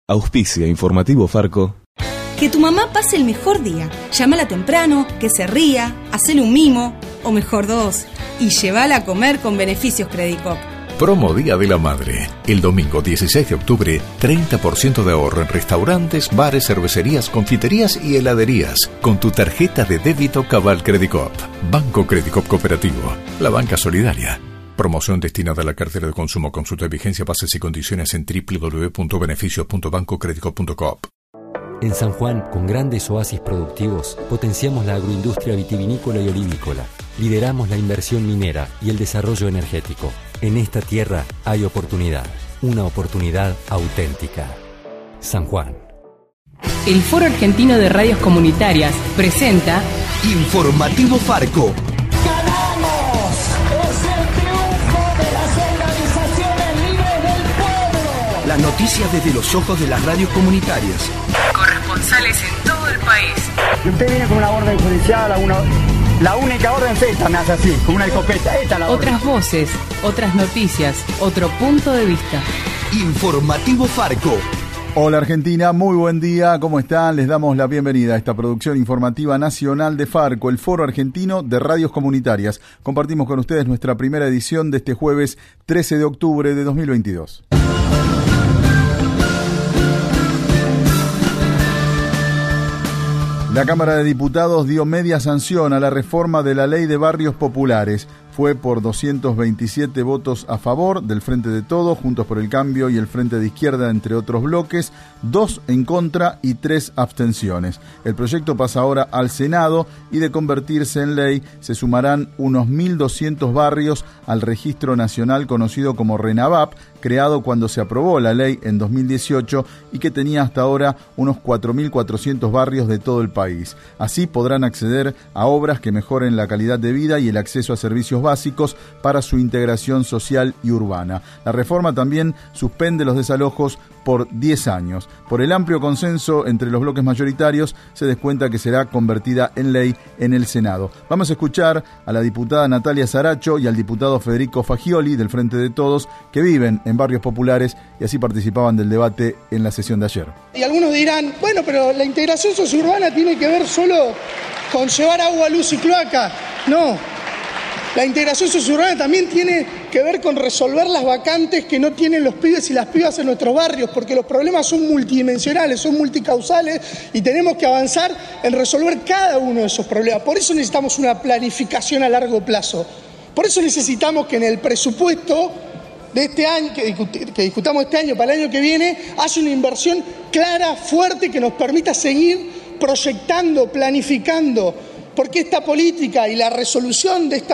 Auspicia Informativo Farco. Que tu mamá pase el mejor día. Llámala temprano, que se ría, hacele un mimo, o mejor dos, y llévala a comer con beneficios Credicop. Promo Día de la Madre. El domingo 16 de octubre, 30% de ahorro en restaurantes, bares, cervecerías, confiterías y heladerías con tu tarjeta de débito Cabal Credicop. Banco Credicop Cooperativo, la banca solidaria. Promoción destinada a la cartera de consumo. Consulta de vigencia, bases y condiciones en www.beneficios.bancocredicop.coop. En San Juan, con grandes oasis productivos, potenciamos la agroindustria vitivinícola y olivícola. Lideramos la inversión minera y el desarrollo energético. En esta tierra hay oportunidad, una oportunidad auténtica. San Juan. El Foro Argentino de Radios Comunitarias presenta Informativo Farco. ¡Ganamos! ¡Es el triunfo de las organizaciones libres del pueblo! Las noticias desde los ojos de las radios comunitarias. Corresponsales en todo el país. Y usted viene con una orden judicial, la única orden es esta, me hace así, con una escopeta. Esta es la Otras orden. voces, otras noticias, otro punto de vista. Informativo Farco. Hola Argentina, muy buen día, ¿cómo están? Les damos la bienvenida a esta producción informativa nacional de Farco, el Foro Argentino de Radios Comunitarias. Compartimos con ustedes nuestra primera edición de este jueves 13 de octubre de 2022. La Cámara de Diputados dio media sanción a la reforma de la Ley de Barrios Populares. Fue por 227 votos a favor del Frente de Todos, Juntos por el Cambio y el Frente de Izquierda, entre otros bloques, 2 en contra y 3 abstenciones. El proyecto pasa ahora al Senado y de convertirse en ley se sumarán unos 1.200 barrios al registro nacional conocido como RENAVAP, creado cuando se aprobó la ley en 2018 y que tenía hasta ahora unos 4.400 barrios de todo el país. Así podrán acceder a obras que mejoren la calidad de vida y el acceso a servicios básicos para su integración social y urbana. La reforma también suspende los desalojos por 10 años. Por el amplio consenso entre los bloques mayoritarios, se descuenta que será convertida en ley en el Senado. Vamos a escuchar a la diputada Natalia Saracho y al diputado Federico Fagioli del Frente de Todos, que viven en barrios populares y así participaban del debate en la sesión de ayer. Y algunos dirán, bueno, pero la integración sociourbana tiene que ver solo con llevar agua, luz y cloaca. No. La integración sociourbana también tiene que ver con resolver las vacantes que no tienen los pibes y las pibas en nuestros barrios, porque los problemas son multidimensionales, son multicausales y tenemos que avanzar en resolver cada uno de esos problemas. Por eso necesitamos una planificación a largo plazo. Por eso necesitamos que en el presupuesto de este año, que discutamos este año para el año que viene, haya una inversión clara, fuerte, que nos permita seguir proyectando, planificando, porque esta política y la resolución de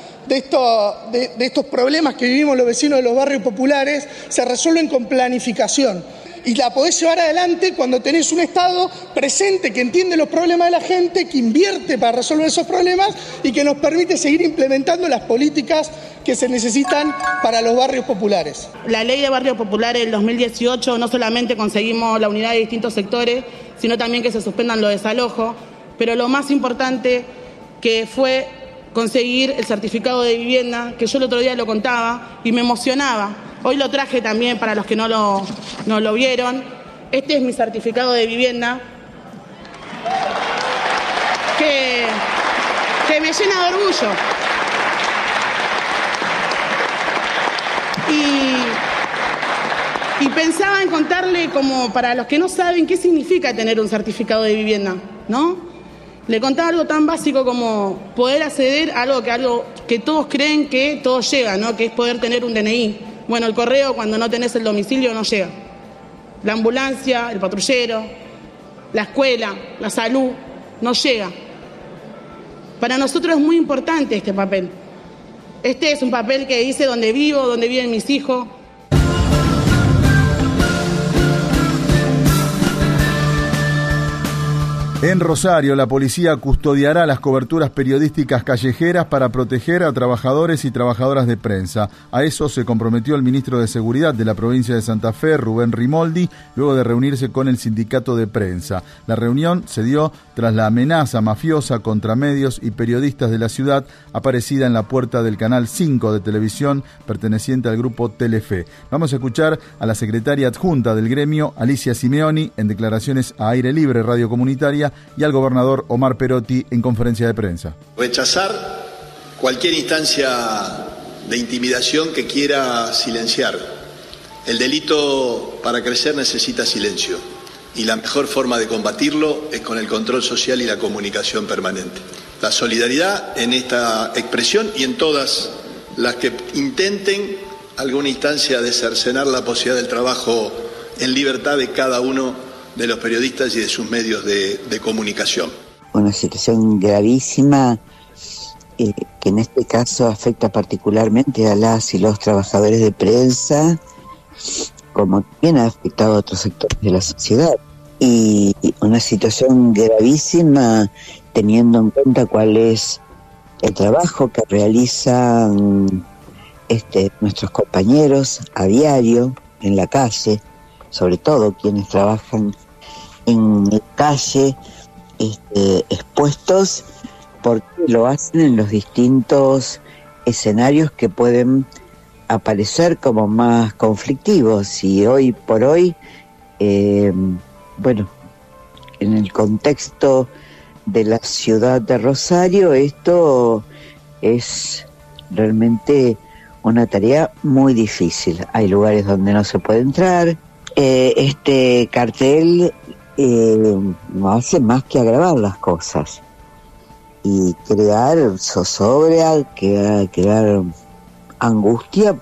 estos problemas que vivimos los vecinos de los barrios populares se resuelven con planificación. Y la podés llevar adelante cuando tenés un Estado presente que entiende los problemas de la gente, que invierte para resolver esos problemas y que nos permite seguir implementando las políticas que se necesitan para los barrios populares. La ley de barrios populares del 2018 no solamente conseguimos la unidad de distintos sectores, sino también que se suspendan los desalojos, pero lo más importante que fue conseguir el certificado de vivienda, que yo el otro día lo contaba y me emocionaba. Hoy lo traje también para los que no lo vieron. Este es mi certificado de vivienda, que me llena de orgullo. Y pensaba en contarle, como para los que no saben, qué significa tener un certificado de vivienda, ¿no? Le contaba algo tan básico como poder acceder a algo que todos creen que todo llega, ¿no? Que es poder tener un DNI. Bueno, el correo, cuando no tenés el domicilio, no llega. La ambulancia, el patrullero, la escuela, la salud, no llega. Para nosotros es muy importante este papel. Este es un papel que dice dónde vivo, dónde viven mis hijos. En Rosario, la policía custodiará las coberturas periodísticas callejeras para proteger a trabajadores y trabajadoras de prensa. A eso se comprometió el ministro de Seguridad de la provincia de Santa Fe, Rubén Rimoldi, luego de reunirse con el sindicato de prensa. La reunión se dio tras la amenaza mafiosa contra medios y periodistas de la ciudad, aparecida en la puerta del canal 5 de televisión perteneciente al grupo Telefe. Vamos a escuchar a la secretaria adjunta del gremio, Alicia Simeoni, en declaraciones a Aire Libre Radio Comunitaria, y al gobernador Omar Perotti en conferencia de prensa. Rechazar cualquier instancia de intimidación que quiera silenciar. El delito para crecer necesita silencio y la mejor forma de combatirlo es con el control social y la comunicación permanente. La solidaridad en esta expresión y en todas las que intenten alguna instancia de cercenar la posibilidad del trabajo en libertad de cada uno de los periodistas y de sus medios de comunicación. Una situación gravísima que en este caso afecta particularmente a las y los trabajadores de prensa, como también ha afectado a otros sectores de la sociedad. Y una situación gravísima teniendo en cuenta cuál es el trabajo que realizan nuestros compañeros a diario en la calle, sobre todo quienes trabajan en la calle, expuestos, porque lo hacen en los distintos escenarios que pueden aparecer como más conflictivos. Y hoy por hoy, en el contexto de la ciudad de Rosario, esto es realmente una tarea muy difícil. Hay lugares donde no se puede entrar. Este cartel no hace más que agravar las cosas y crear zozobra, crear angustia.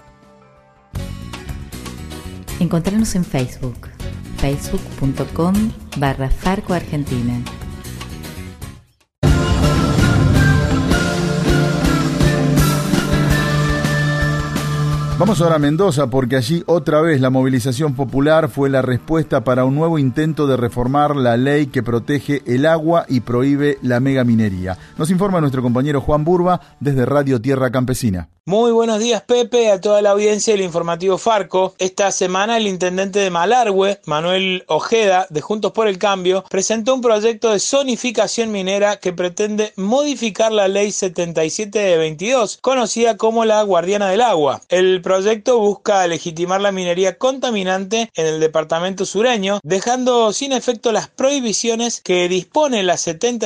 Encontrarnos en Facebook, facebook.com/Farco Argentina. Vamos ahora a Mendoza, porque allí otra vez la movilización popular fue la respuesta para un nuevo intento de reformar la ley que protege el agua y prohíbe la megaminería. Nos informa nuestro compañero Juan Burba desde Radio Tierra Campesina. Muy buenos días, Pepe, a toda la audiencia del informativo Farco. Esta semana el intendente de Malargüe, Manuel Ojeda, de Juntos por el Cambio, presentó un proyecto de zonificación minera que pretende modificar la ley 77 de 22, conocida como la Guardiana del Agua. El proyecto busca legitimar la minería contaminante en el departamento sureño, dejando sin efecto las prohibiciones que dispone la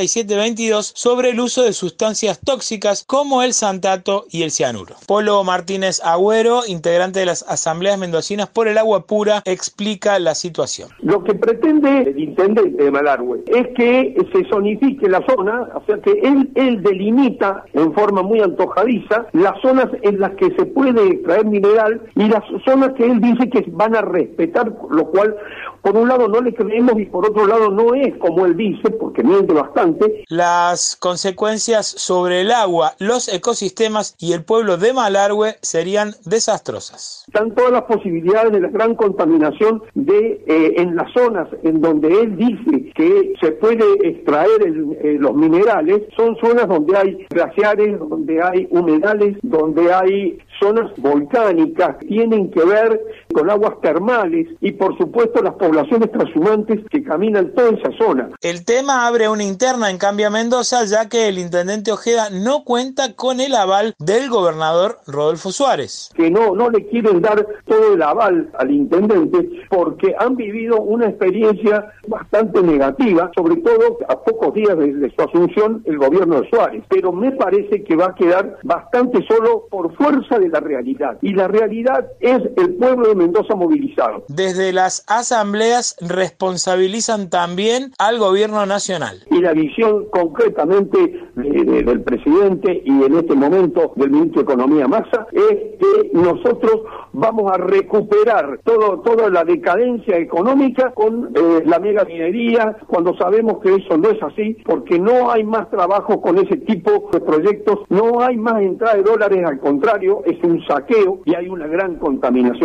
7722 sobre el uso de sustancias tóxicas como el santato y el cianuro. Polo Martínez Agüero, integrante de las asambleas mendocinas por el agua pura, explica la situación. Lo que pretende el intendente de Malargüe es que se zonifique la zona, o sea que él delimita en forma muy antojadiza las zonas en las que se puede extraer mineral y las zonas que él dice que van a respetar, lo cual por un lado no le creemos y por otro lado no es como él dice, porque miente bastante. Las consecuencias sobre el agua, los ecosistemas y el pueblo de Malargüe serían desastrosas. Están todas las posibilidades de la gran contaminación en las zonas en donde él dice que se puede extraer los minerales, son zonas donde hay glaciares, donde hay humedales, donde hay zonas volcánicas, tienen que ver con aguas termales y por supuesto las poblaciones transhumantes que caminan toda esa zona. El tema abre una interna en Cambia Mendoza, ya que el intendente Ojeda no cuenta con el aval del gobernador Rodolfo Suárez. Que no le quieren dar todo el aval al intendente porque han vivido una experiencia bastante negativa, sobre todo a pocos días de su asunción el gobierno de Suárez, pero me parece que va a quedar bastante solo por fuerza de la realidad, y la realidad es el pueblo de Mendoza movilizado. Desde las asambleas responsabilizan también al gobierno nacional. Y la visión concretamente del presidente y en este momento del ministro de Economía Massa es que nosotros vamos a recuperar toda la decadencia económica con la megaminería, cuando sabemos que eso no es así, porque no hay más trabajo con ese tipo de proyectos, no hay más entrada de dólares, al contrario, es un saqueo y hay una gran contaminación ambiental.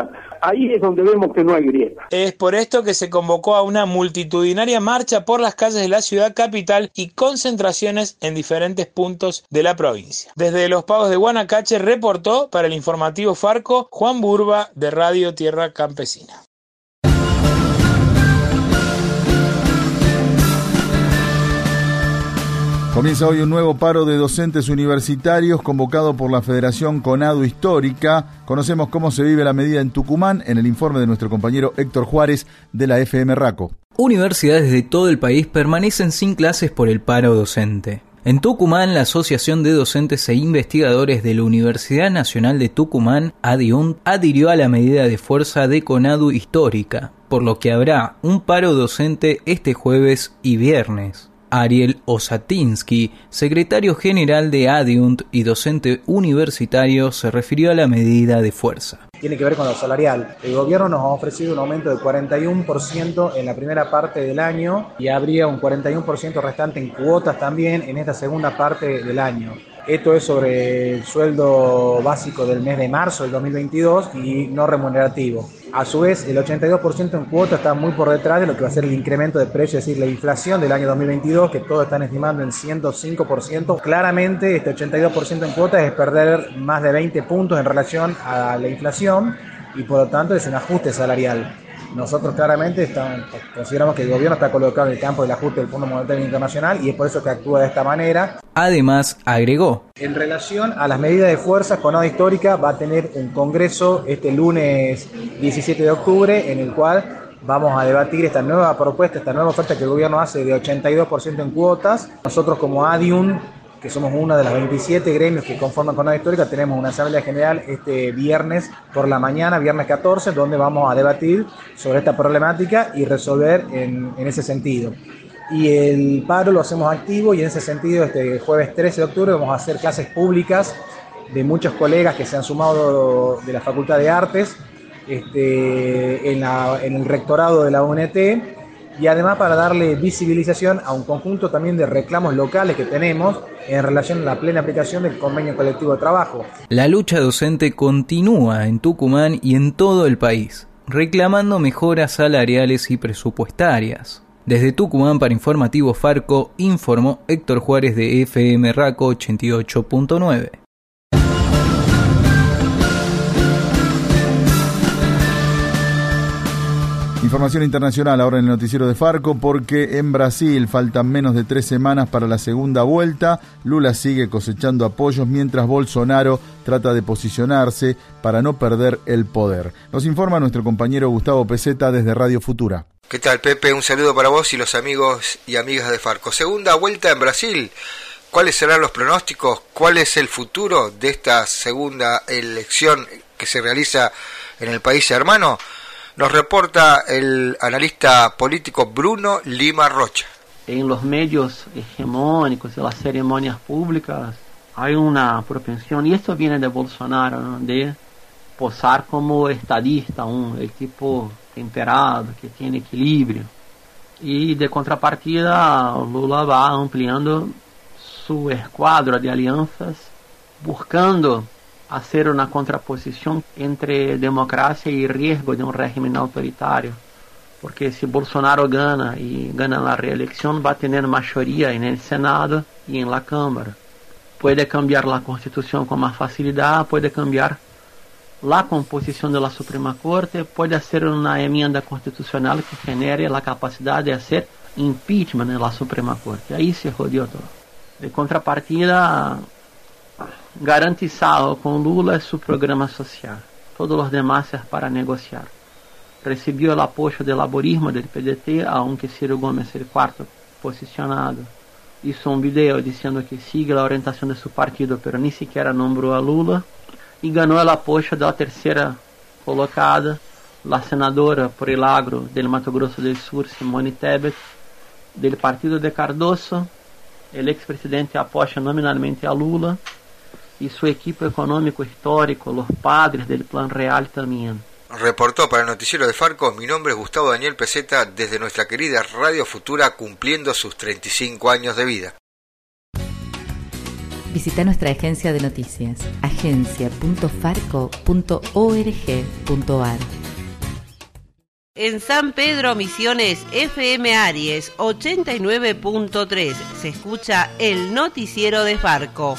distinta. Ahí es donde vemos que no hay grieta. Es por esto que se convocó a una multitudinaria marcha por las calles de la ciudad capital y concentraciones en diferentes puntos de la provincia. Desde Los Pagos de Guanacache reportó para el informativo Farco Juan Burba de Radio Tierra Campesina. Comienza hoy un nuevo paro de docentes universitarios convocado por la Federación CONADU Histórica. Conocemos cómo se vive la medida en Tucumán en el informe de nuestro compañero Héctor Juárez de la FM Raco. Universidades de todo el país permanecen sin clases por el paro docente. En Tucumán, la Asociación de Docentes e Investigadores de la Universidad Nacional de Tucumán, ADIUNT, adhirió a la medida de fuerza de CONADU Histórica, por lo que habrá un paro docente este jueves y viernes. Ariel Osatinsky, secretario general de ADIUNT y docente universitario, se refirió a la medida de fuerza. Tiene que ver con lo salarial. El gobierno nos ha ofrecido un aumento del 41% en la primera parte del año y habría un 41% restante en cuotas también en esta segunda parte del año. Esto es sobre el sueldo básico del mes de marzo del 2022 y no remunerativo. A su vez, el 82% en cuota está muy por detrás de lo que va a ser el incremento de precios, es decir, la inflación del año 2022, que todos están estimando en 105%. Claramente, este 82% en cuotas es perder más de 20 puntos en relación a la inflación y por lo tanto es un ajuste salarial. Nosotros claramente consideramos que el gobierno está colocado en el campo del ajuste del Fondo Monetario Internacional y es por eso que actúa de esta manera. Además, agregó: en relación a las medidas de fuerza, CONADU Histórica va a tener un congreso este lunes 17 de octubre en el cual vamos a debatir esta nueva propuesta, esta nueva oferta que el gobierno hace de 82% en cuotas. Nosotros como ADIUN, que somos uno de los 27 gremios que conforman CONADU Histórica, tenemos una asamblea general este viernes por la mañana, viernes 14, donde vamos a debatir sobre esta problemática y resolver en ese sentido. Y el paro lo hacemos activo y en ese sentido este jueves 13 de octubre vamos a hacer clases públicas de muchos colegas que se han sumado de la Facultad de Artes en el rectorado de la UNT, y además para darle visibilización a un conjunto también de reclamos locales que tenemos en relación a la plena aplicación del convenio colectivo de trabajo. La lucha docente continúa en Tucumán y en todo el país, reclamando mejoras salariales y presupuestarias. Desde Tucumán para Informativo Farco, informó Héctor Juárez de FM Raco 88.9. Información internacional ahora en el noticiero de Farco, porque en Brasil faltan menos de 3 semanas para la segunda vuelta. Lula sigue cosechando apoyos mientras Bolsonaro trata de posicionarse para no perder el poder. Nos informa nuestro compañero Gustavo Peseta desde Radio Futura. ¿Qué tal, Pepe? Un saludo para vos y los amigos y amigas de Farco. Segunda vuelta en Brasil. ¿Cuáles serán los pronósticos? ¿Cuál es el futuro de esta segunda elección que se realiza en el país hermano? Nos reporta el analista político Bruno Lima Rocha. En los medios hegemónicos, en las ceremonias públicas, hay una propensión, y esto viene de Bolsonaro, ¿no?, de posar como estadista, el tipo temperado, que tiene equilibrio. Y de contrapartida, Lula va ampliando su escuadra de alianzas, buscando hacer una contraposición entre democracia y riesgo de un régimen autoritario, porque si Bolsonaro gana y gana la reelección, va a tener mayoría en el Senado y en la Cámara. Puede cambiar la Constitución con más facilidad, puede cambiar la composición de la Suprema Corte, puede hacer una enmienda constitucional que genere la capacidad de hacer impeachment en la Suprema Corte. Ahí se jodió todo. De contrapartida, garantizado con Lula es su programa social. Todos los demás es para negociar. Recibió el apoyo del laborismo del PDT, aunque Ciro Gómez es el cuarto posicionado. Hizo un video diciendo que sigue la orientación de su partido, pero ni siquiera nombró a Lula. Y ganó el apoyo de la tercera colocada, la senadora por el agro del Mato Grosso del Sur, Simone Tebet, del partido de Cardoso. El expresidente apoya nominalmente a Lula y su equipo económico histórico, los padres del Plan Real también. Reportó para el noticiero de Farco, mi nombre es Gustavo Daniel Peseta, desde nuestra querida Radio Futura, cumpliendo sus 35 años de vida. Visita nuestra agencia de noticias, agencia.farco.org.ar. En San Pedro Misiones, FM Aries 89.3, se escucha el noticiero de Farco.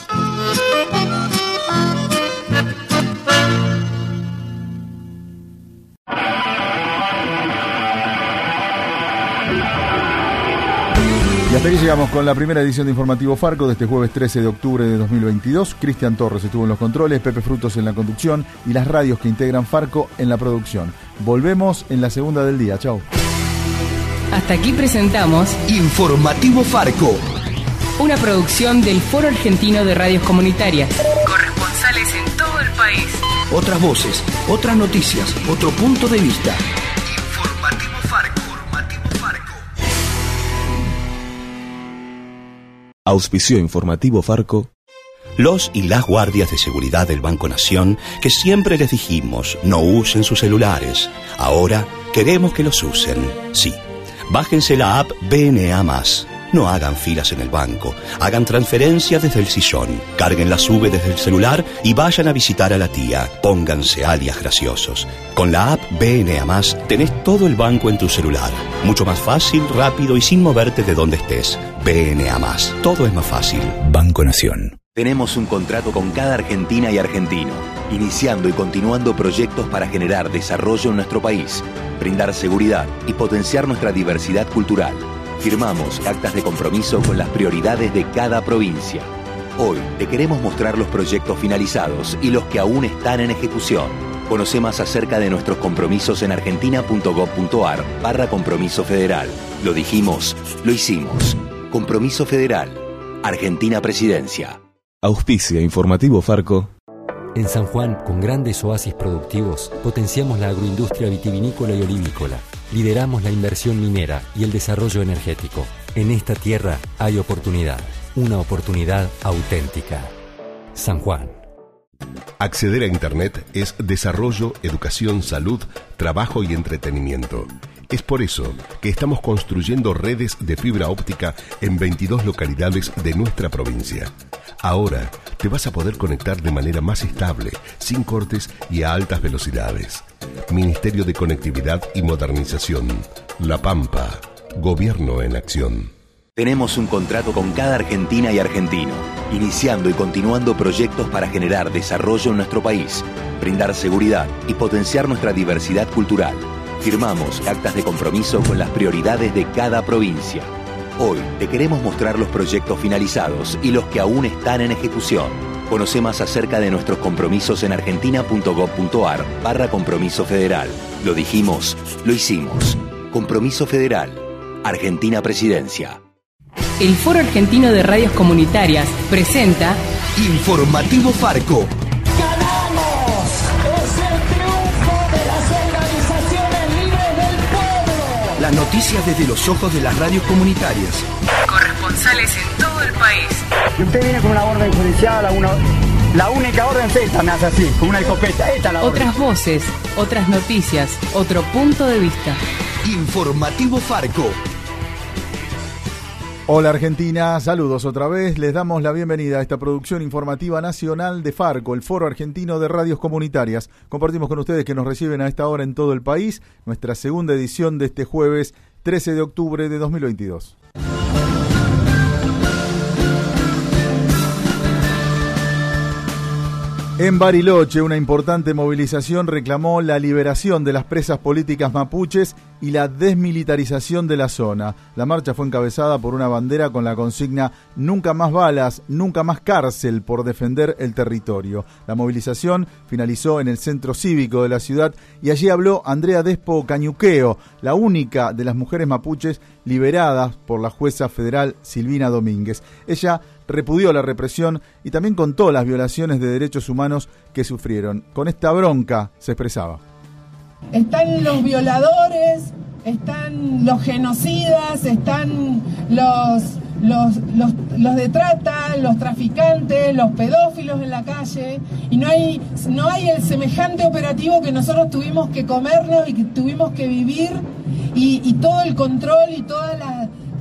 Y hasta aquí llegamos con la primera edición de Informativo Farco de este jueves 13 de octubre de 2022. Cristian Torres estuvo en los controles, Pepe Frutos en la conducción y las radios que integran Farco en la producción. Volvemos en la segunda del día. Chau. Hasta aquí presentamos Informativo Farco, una producción del Foro Argentino de Radios Comunitarias. Corresponsales en todo el país. otras voces, otras noticias, otro punto de vista. Auspició Informativo Farco. Los y las guardias de seguridad del Banco Nación, que siempre les dijimos no usen sus celulares, ahora queremos que los usen. Sí, bájense la app BNA+. No hagan filas en el banco, hagan transferencias desde el sillón, carguen la SUBE desde el celular y vayan a visitar a la tía. Pónganse alias graciosos. Con la app BNA+, tenés todo el banco en tu celular. Mucho más fácil, rápido y sin moverte de donde estés. BNA+, todo es más fácil. Banco Nación. Tenemos un contrato con cada argentina y argentino, iniciando y continuando proyectos para generar desarrollo en nuestro país, brindar seguridad y potenciar nuestra diversidad cultural. Firmamos actas de compromiso con las prioridades de cada provincia. Hoy te queremos mostrar los proyectos finalizados y los que aún están en ejecución. Conoce más acerca de nuestros compromisos en argentina.gov.ar/compromiso federal. Lo dijimos, lo hicimos. Compromiso Federal. Argentina Presidencia. Auspicia Informativo Farco. En San Juan, con grandes oasis productivos, potenciamos la agroindustria vitivinícola y olivícola. Lideramos la inversión minera y el desarrollo energético. En esta tierra hay oportunidad, una oportunidad auténtica. San Juan. Acceder a Internet es desarrollo, educación, salud, trabajo y entretenimiento. Es por eso que estamos construyendo redes de fibra óptica en 22 localidades de nuestra provincia. Ahora te vas a poder conectar de manera más estable, sin cortes y a altas velocidades. Ministerio de Conectividad y Modernización. La Pampa. Gobierno en acción. Tenemos un contrato con cada argentina y argentino, iniciando y continuando proyectos para generar desarrollo en nuestro país, brindar seguridad y potenciar nuestra diversidad cultural. Firmamos actas de compromiso con las prioridades de cada provincia. Hoy te queremos mostrar los proyectos finalizados y los que aún están en ejecución. Conoce más acerca de nuestros compromisos en argentina.gov.ar/compromiso federal. Lo dijimos, lo hicimos. Compromiso Federal. Argentina Presidencia. El Foro Argentino de Radios Comunitarias presenta Informativo Farco. ¡Ganamos! ¡Es el triunfo de las organizaciones libres del pueblo! Las noticias desde los ojos de las radios comunitarias. Corresponsales en todo el país. Y usted viene con una orden judicial, la única orden es esta, me hace así, con una escopeta. Esta es la orden. Otras voces, otras noticias, otro punto de vista. Informativo Farco. Hola Argentina, saludos otra vez. Les damos la bienvenida a esta producción informativa nacional de Farco, el Foro Argentino de Radios Comunitarias. Compartimos con ustedes que nos reciben a esta hora en todo el país, nuestra segunda edición de este jueves 13 de octubre de 2022. En Bariloche, una importante movilización reclamó la liberación de las presas políticas mapuches y la desmilitarización de la zona. La marcha fue encabezada por una bandera con la consigna "Nunca más balas, nunca más cárcel" por defender el territorio. La movilización finalizó en el centro cívico de la ciudad y allí habló Andrea Despo Cañuqueo, la única de las mujeres mapuches liberadas por la jueza federal Silvina Domínguez. Ella repudió la represión y también contó las violaciones de derechos humanos que sufrieron. Con esta bronca se expresaba. Están los violadores, están los genocidas, están los de trata, los traficantes, los pedófilos en la calle, y no hay el semejante operativo que nosotros tuvimos que comernos y que tuvimos que vivir, y todo el control y toda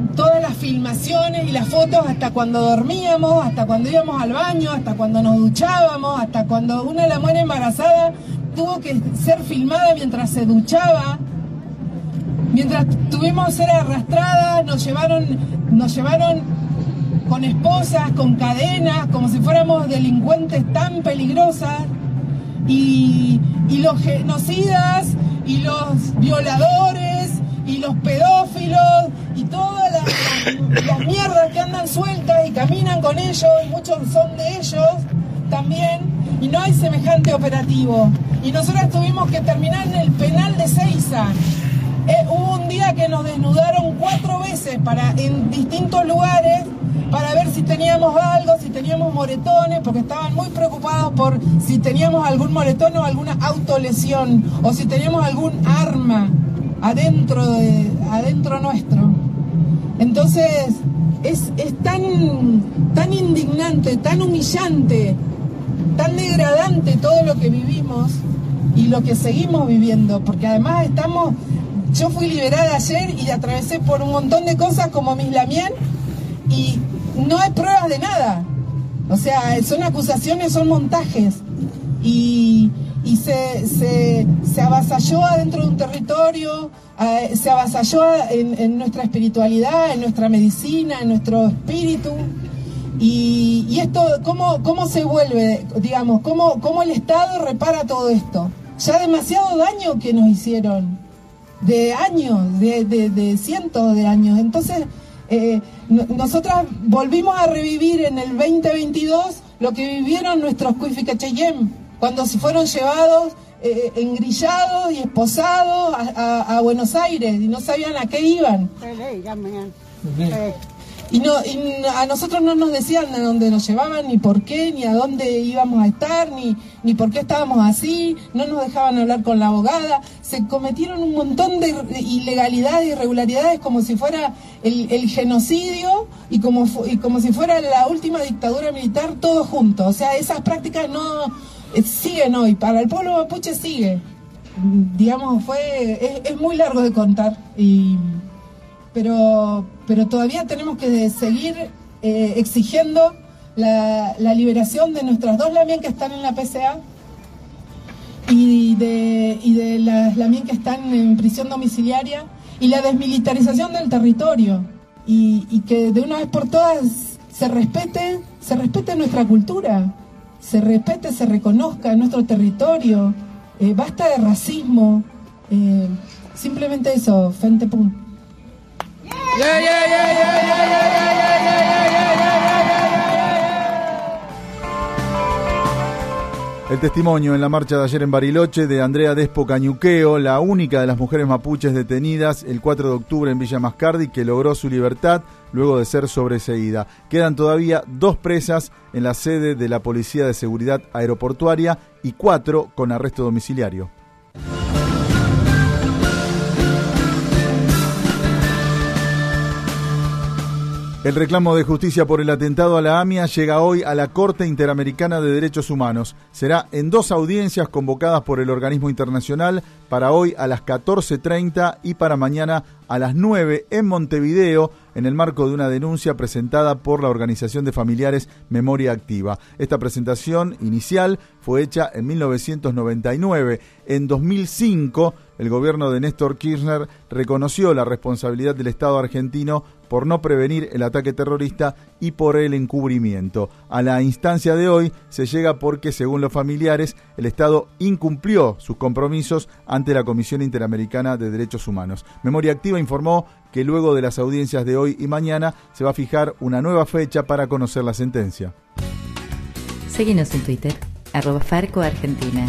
todas las filmaciones y las fotos hasta cuando dormíamos, hasta cuando íbamos al baño, hasta cuando nos duchábamos, hasta cuando una de las mujeres embarazadas tuvo que ser filmada mientras se duchaba. Mientras tuvimos que ser arrastradas, nos llevaron con esposas, con cadenas, como si fuéramos delincuentes tan peligrosas. Y los genocidas, y los violadores, y los pedófilos, y todas las mierdas que andan sueltas y caminan con ellos, y muchos son de ellos también, y no hay semejante operativo. Y nosotros tuvimos que terminar en el penal de Seiza. Hubo un día que nos desnudaron 4 veces en distintos lugares para ver si teníamos algo, si teníamos moretones, porque estaban muy preocupados por si teníamos algún moretón o alguna autolesión, o si teníamos algún arma adentro nuestro. Entonces es tan indignante, tan humillante, tan degradante todo lo que vivimos y lo que seguimos viviendo, porque además yo fui liberada ayer y atravesé por un montón de cosas como Mislamien y no hay pruebas de nada. O sea, son acusaciones, son montajes. Y se avasalló adentro de un territorio, se avasalló en nuestra espiritualidad, en nuestra medicina, en nuestro espíritu. Y esto, ¿cómo se vuelve, digamos, cómo el Estado repara todo esto? Ya demasiado daño que nos hicieron, de años, de cientos de años. Entonces, nosotras volvimos a revivir en el 2022 lo que vivieron nuestros cuificacheyem, cuando se fueron llevados, engrillados y esposados a Buenos Aires, y no sabían a qué iban. Y a nosotros no nos decían a dónde nos llevaban, ni por qué, ni a dónde íbamos a estar, ni por qué estábamos así, no nos dejaban hablar con la abogada. Se cometieron un montón de ilegalidades, irregularidades, como si fuera el genocidio y como si fuera la última dictadura militar, todo junto. O sea, esas prácticas siguen hoy, para el pueblo mapuche sigue. Digamos, es muy largo de contar, pero todavía tenemos que seguir exigiendo la liberación de nuestras 2 lamien que están en la PCA y de las lamien que están en prisión domiciliaria, y la desmilitarización del territorio, y que de una vez por todas se respete nuestra cultura, se reconozca nuestro territorio, basta de racismo, simplemente eso, Fente Pum. El testimonio en la marcha de ayer en Bariloche de Andrea Despo Cañuqueo, la única de las mujeres mapuches detenidas el 4 de octubre en Villa Mascardi, que logró su libertad luego de ser sobreseída. Quedan todavía 2 presas en la sede de la Policía de Seguridad Aeroportuaria y 4 con arresto domiciliario. El reclamo de justicia por el atentado a la AMIA llega hoy a la Corte Interamericana de Derechos Humanos. Será en 2 audiencias convocadas por el organismo internacional, para hoy a las 14:30 y para mañana a las 9 en Montevideo, en el marco de una denuncia presentada por la organización de familiares Memoria Activa. Esta presentación inicial fue hecha en 1999. En 2005, el gobierno de Néstor Kirchner reconoció la responsabilidad del Estado argentino por no prevenir el ataque terrorista y por el encubrimiento. A la instancia de hoy se llega porque, según los familiares, el Estado incumplió sus compromisos ante la Comisión Interamericana de Derechos Humanos. Memoria Activa informó que luego de las audiencias de hoy y mañana se va a fijar una nueva fecha para conocer la sentencia. Seguinos en Twitter, @FarcoArgentina.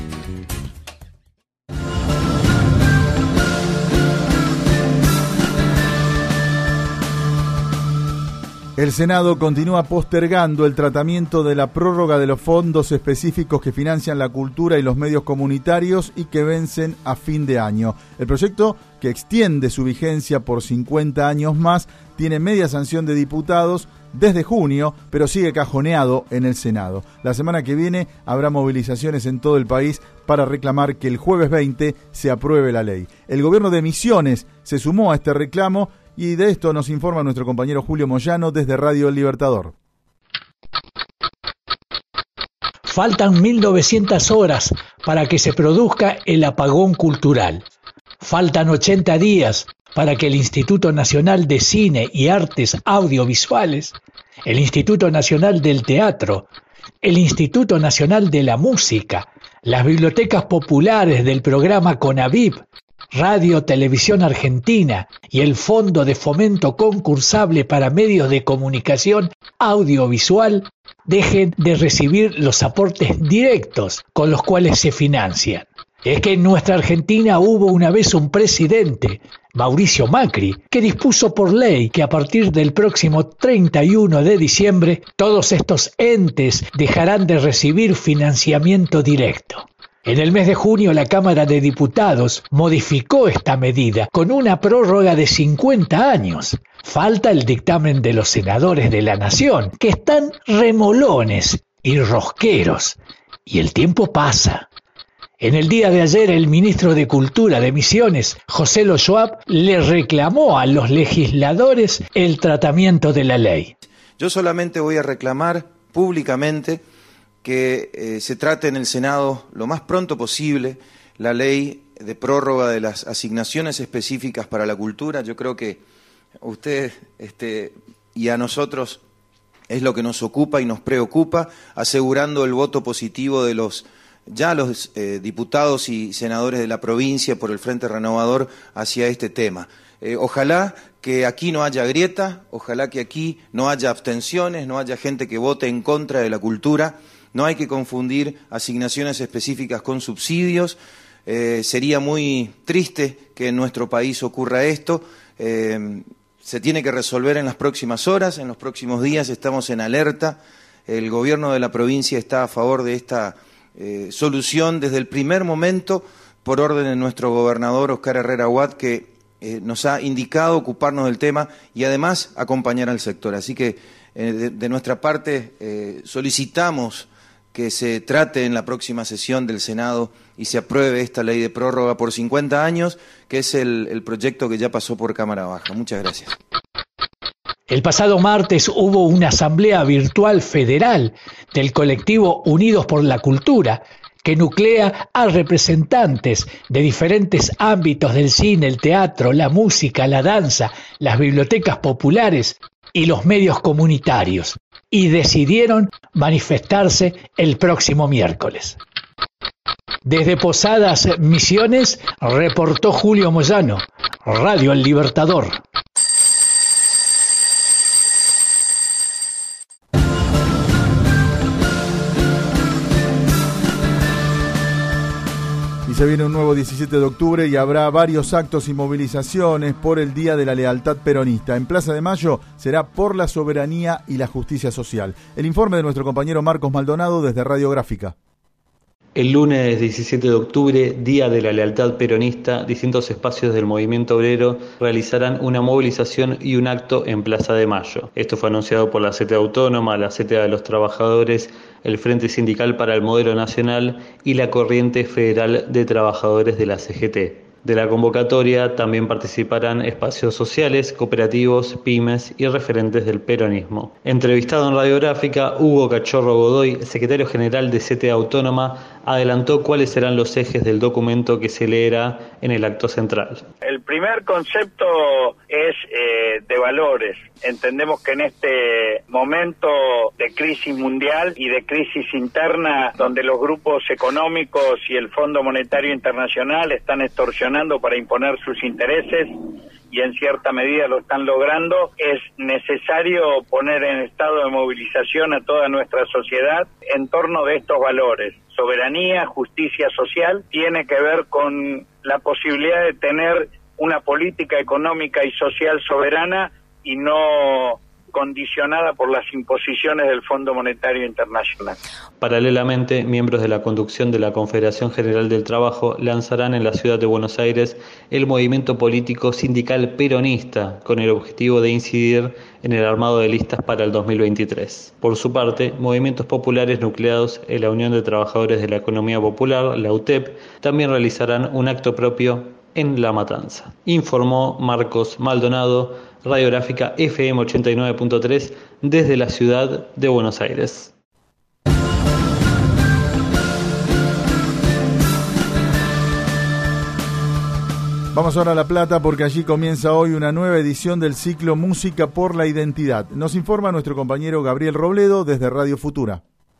El Senado continúa postergando el tratamiento de la prórroga de los fondos específicos que financian la cultura y los medios comunitarios y que vencen a fin de año. El proyecto, que extiende su vigencia por 50 años más, tiene media sanción de diputados desde junio, pero sigue cajoneado en el Senado. La semana que viene habrá movilizaciones en todo el país para reclamar que el jueves 20 se apruebe la ley. El gobierno de Misiones se sumó a este reclamo Y de esto nos informa nuestro compañero Julio Moyano desde Radio El Libertador. Faltan 1900 horas para que se produzca el apagón cultural. Faltan 80 días para que el Instituto Nacional de Cine y Artes Audiovisuales, el Instituto Nacional del Teatro, el Instituto Nacional de la Música, las bibliotecas populares del programa CONAVIP, Radio Televisión Argentina y el Fondo de Fomento Concursable para Medios de Comunicación Audiovisual dejen de recibir los aportes directos con los cuales se financian. Es que en nuestra Argentina hubo una vez un presidente, Mauricio Macri, que dispuso por ley que a partir del próximo 31 de diciembre todos estos entes dejarán de recibir financiamiento directo. En el mes de junio la Cámara de Diputados modificó esta medida con una prórroga de 50 años. Falta el dictamen de los senadores de la Nación, que están remolones y rosqueros, y el tiempo pasa. En el día de ayer, el ministro de Cultura de Misiones, José Lo Schwab, le reclamó a los legisladores el tratamiento de la ley. Yo solamente voy a reclamar públicamente que se trate en el Senado lo más pronto posible la ley de prórroga de las asignaciones específicas para la cultura. Yo creo que a usted y a nosotros es lo que nos ocupa y nos preocupa, asegurando el voto positivo de los diputados y senadores de la provincia por el Frente Renovador hacia este tema. Ojalá que aquí no haya grieta, ojalá que aquí no haya abstenciones, no haya gente que vote en contra de la cultura. No hay que confundir asignaciones específicas con subsidios. Sería muy triste que en nuestro país ocurra esto. Se tiene que resolver en las próximas horas, en los próximos días. Estamos en alerta. El gobierno de la provincia está a favor de esta solución desde el primer momento, por orden de nuestro gobernador Oscar Herrera Huat, que nos ha indicado ocuparnos del tema y además acompañar al sector. Así que de nuestra parte solicitamos que se trate en la próxima sesión del Senado y se apruebe esta ley de prórroga por 50 años, que es el proyecto que ya pasó por Cámara Baja. Muchas gracias. El pasado martes hubo una asamblea virtual federal del colectivo Unidos por la Cultura, que nuclea a representantes de diferentes ámbitos del cine, el teatro, la música, la danza, las bibliotecas populares y los medios comunitarios, y decidieron manifestarse el próximo miércoles. Desde Posadas Misiones, reportó Julio Moyano, Radio El Libertador. Y se viene un nuevo 17 de octubre y habrá varios actos y movilizaciones por el Día de la Lealtad Peronista. En Plaza de Mayo será por la soberanía y la justicia social. El informe de nuestro compañero Marcos Maldonado desde Radiográfica. El lunes 17 de octubre, Día de la Lealtad Peronista, distintos espacios del movimiento obrero realizarán una movilización y un acto en Plaza de Mayo. Esto fue anunciado por la CTA Autónoma, la CTA de los Trabajadores, el Frente Sindical para el Modelo Nacional y la Corriente Federal de Trabajadores de la CGT. De la convocatoria también participarán espacios sociales, cooperativos, pymes y referentes del peronismo. Entrevistado en Radiográfica, Hugo Cachorro Godoy, secretario general de CTA Autónoma, adelantó cuáles serán los ejes del documento que se leerá en el acto central. El primer concepto es de valores. Entendemos que en este momento de crisis mundial y de crisis interna, donde los grupos económicos y el Fondo Monetario Internacional están extorsionando para imponer sus intereses, y en cierta medida lo están logrando, es necesario poner en estado de movilización a toda nuestra sociedad en torno de estos valores. Soberanía, justicia social, tiene que ver con la posibilidad de tener una política económica y social soberana y no condicionada por las imposiciones del Fondo Monetario Internacional. Paralelamente, miembros de la conducción de la Confederación General del Trabajo lanzarán en la ciudad de Buenos Aires el movimiento político sindical peronista, con el objetivo de incidir en el armado de listas para el 2023. Por su parte, movimientos populares nucleados en la Unión de Trabajadores de la Economía Popular, la UTEP, también realizarán un acto propio en La Matanza. Informó Marcos Maldonado, Radiográfica FM 89.3 desde la ciudad de Buenos Aires. Vamos ahora a La Plata porque allí comienza hoy una nueva edición del ciclo Música por la Identidad. Nos informa nuestro compañero Gabriel Robledo desde Radio Futura.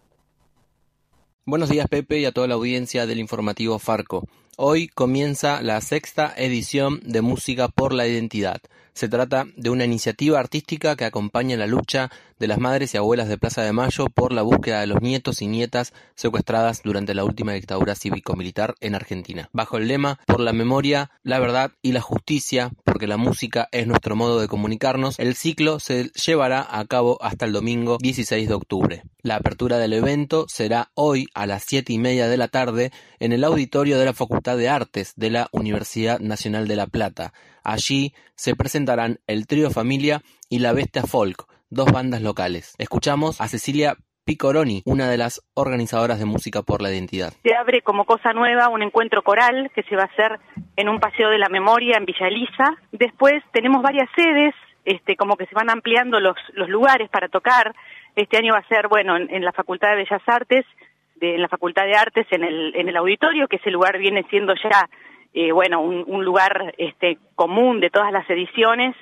Buenos días, Pepe, y a toda la audiencia del informativo Farco. Hoy comienza la 6ª edición de Música por la Identidad. Se trata de una iniciativa artística que acompaña la lucha de las madres y abuelas de Plaza de Mayo por la búsqueda de los nietos y nietas secuestradas durante la última dictadura cívico-militar en Argentina. Bajo el lema "Por la memoria, la verdad y la justicia, porque la música es nuestro modo de comunicarnos", el ciclo se llevará a cabo hasta el domingo 16 de octubre. La apertura del evento será hoy a las 7:30 de la tarde en el auditorio de la Facultad de Artes de la Universidad Nacional de La Plata. Allí se presentarán el Trío Familia y la Bestia Folk, 2 bandas locales. Escuchamos a Cecilia Picoroni, una de las organizadoras de Música por la Identidad. Se abre como cosa nueva un encuentro coral que se va a hacer en un paseo de la memoria en Villa Elisa. Después tenemos varias sedes, como que se van ampliando los lugares para tocar. Este año va a ser, en la Facultad de Bellas Artes, en la Facultad de Artes, en el auditorio, que ese lugar viene siendo ya un lugar común de todas las ediciones.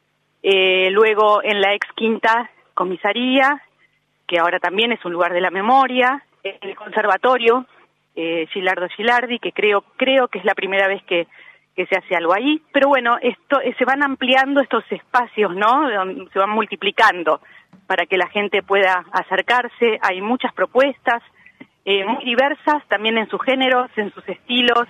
Luego en la ex quinta comisaría, que ahora también es un lugar de la memoria, en el conservatorio Gilardo Gilardi, que creo que es la primera vez que se hace algo ahí. Pero se van ampliando estos espacios, ¿no? Se van multiplicando para que la gente pueda acercarse. Hay muchas propuestas muy diversas, también en sus géneros, en sus estilos.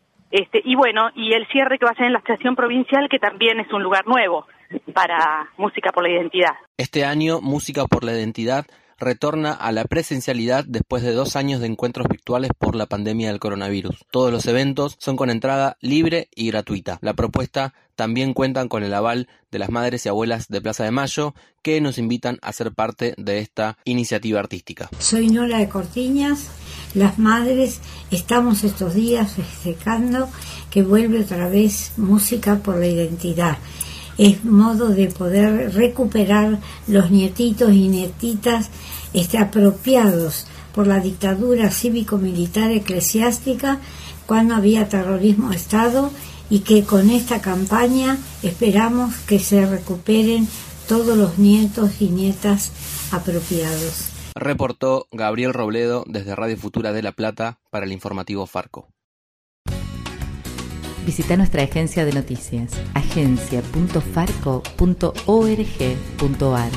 Y el cierre que va a ser en la Estación Provincial, que también es un lugar nuevo para Música por la Identidad. Este año, Música por la Identidad retorna a la presencialidad después de 2 años de encuentros virtuales por la pandemia del coronavirus. Todos los eventos son con entrada libre y gratuita. La propuesta también cuentan con el aval de las madres y abuelas de Plaza de Mayo, que nos invitan a ser parte de esta iniciativa artística. Soy Nora de Cortiñas. Las madres estamos estos días festejando que vuelve otra vez Música por la Identidad. Es modo de poder recuperar los nietitos y nietitas apropiados por la dictadura cívico-militar eclesiástica cuando había terrorismo de Estado, y que con esta campaña esperamos que se recuperen todos los nietos y nietas apropiados. Reportó Gabriel Robledo desde Radio Futura de La Plata para el informativo Farco. Visita nuestra agencia de noticias, agencia.farco.org.ar.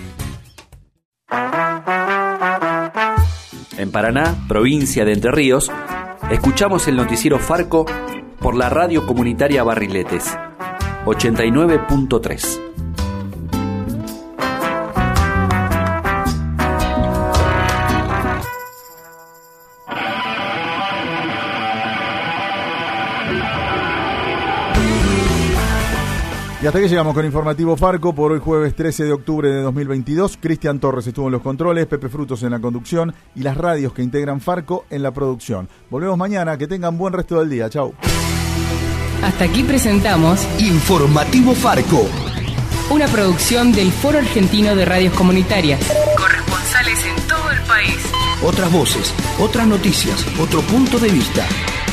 En Paraná, provincia de Entre Ríos, escuchamos el noticiero Farco por la radio comunitaria Barriletes, 89.3. Y hasta aquí llegamos con Informativo Farco por hoy jueves 13 de octubre de 2022. Cristian Torres estuvo en los controles, Pepe Frutos en la conducción y las radios que integran Farco en la producción. Volvemos mañana, que tengan buen resto del día. Chau. Hasta aquí presentamos Informativo Farco, una producción del Foro Argentino de Radios Comunitarias. Corresponsales en todo el país. Otras voces, otras noticias, otro punto de vista.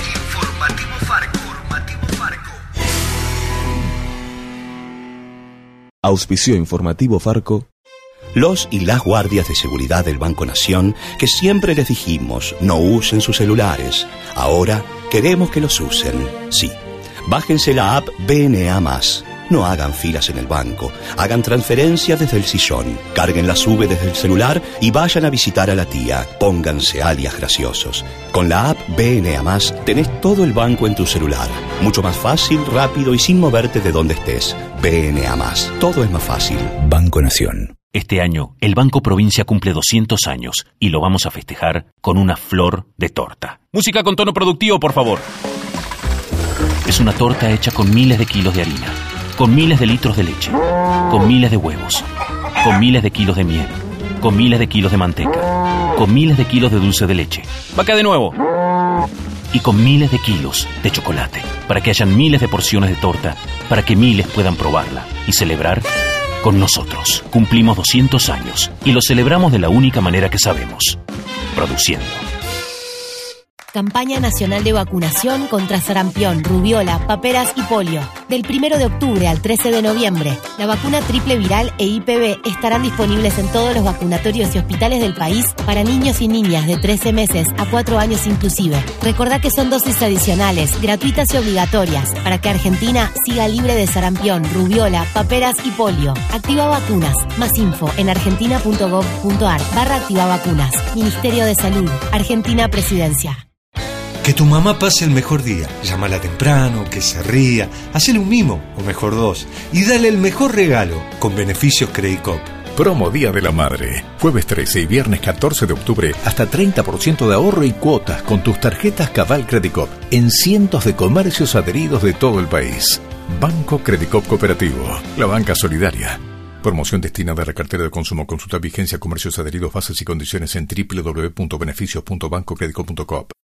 Auspició Informativo Farco. Los y las guardias de seguridad del Banco Nación, que siempre les dijimos no usen sus celulares, ahora queremos que los usen. Sí, bájense la app BNA+. No hagan filas en el banco, hagan transferencias desde el sillón, carguen la SUBE desde el celular y vayan a visitar a la tía. Pónganse alias graciosos. Con la app BNA+, tenés todo el banco en tu celular. Mucho más fácil, rápido y sin moverte de donde estés. BNA+, todo es más fácil. Banco Nación. Este año, el Banco Provincia cumple 200 años y lo vamos a festejar con una flor de torta. Música con tono productivo, por favor. Es una torta hecha con miles de kilos de harina, con miles de litros de leche, con miles de huevos, con miles de kilos de miel, con miles de kilos de manteca, con miles de kilos de dulce de leche. ¡Va acá de nuevo! y con miles de kilos de chocolate, para que hayan miles de porciones de torta, para que miles puedan probarla y celebrar con nosotros. Cumplimos 200 años y lo celebramos de la única manera que sabemos, produciendo. Campaña nacional de vacunación contra sarampión, rubiola, paperas y polio. Del 1 de octubre al 13 de noviembre, la vacuna triple viral e IPV estarán disponibles en todos los vacunatorios y hospitales del país para niños y niñas de 13 meses a 4 años inclusive. Recordá que son dosis adicionales, gratuitas y obligatorias, para que Argentina siga libre de sarampión, rubiola, paperas y polio. Activa Vacunas. Más info en argentina.gov.ar/activavacunas. Ministerio de Salud. Argentina Presidencia. Que tu mamá pase el mejor día. Llámala temprano, que se ría, hacele un mimo, o mejor 2, y dale el mejor regalo, con beneficios Credit Cop. Promo Día de la Madre. Jueves 13 y viernes 14 de octubre, hasta 30% de ahorro y cuotas con tus tarjetas Cabal Credit Cop en cientos de comercios adheridos de todo el país. Banco Credit Cop Cooperativo, la banca solidaria. Promoción destinada a la cartera de consumo. Consulta vigencia, comercios adheridos, bases y condiciones en www.beneficios.bancocreditcop.coop.